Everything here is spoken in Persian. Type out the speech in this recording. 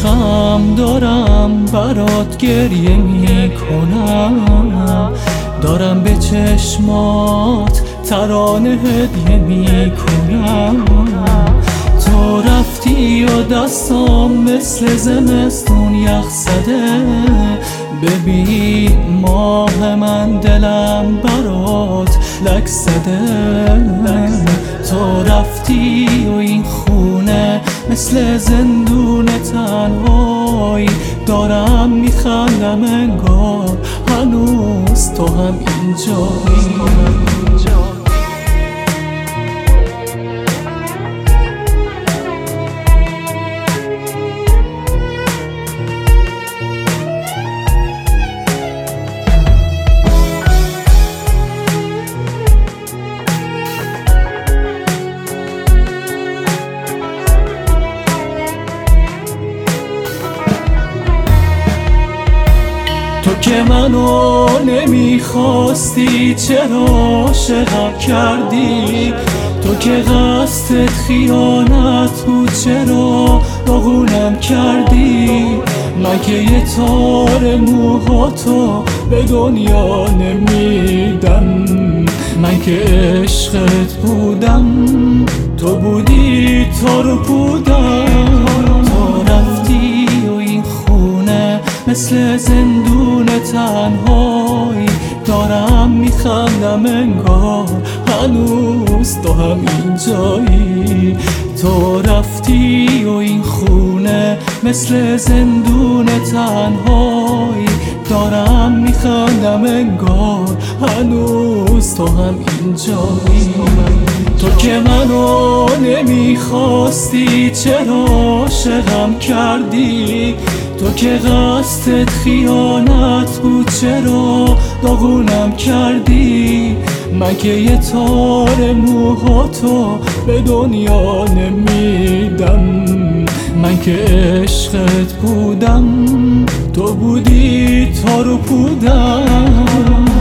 عشقم دارم برات گریه میکنم، دارم به چشمات ترانه هدیه میکنم. تو رفتی و دستام مثل زمستون یخ زده، ببین ماه من دلم برات لک زده. تو رفتی و این خونه مثل زندون تنهایی، دارم میخندم انگار هنوز تو هم اینجایی. تو که منو نمیخواستی چرا عاشقم کردی؟ تو که قصدت خیانت بود چرا داغونم کردی؟ من که یه تار موهاتو به دنیا نمیدم، من که عشقت بودم تو بودی تار بودم. تو رفتی و این خونه مثل زندون تنهایی، دارم میخندم انگار هنوز تو هم اینجایی. تو رفتی و این خونه مثل زندون تنهایی، دارم میخندم انگار هنوز تو هم اینجایی. تو که منو نمیخواستی چرا عاشقم کردی؟ تو که قصدت خیانت بود چرا داغونم کردی؟ من که یه تار موهاتو به دنیا نمیدم، من که عشقت بودم تو بودی تار و پودم.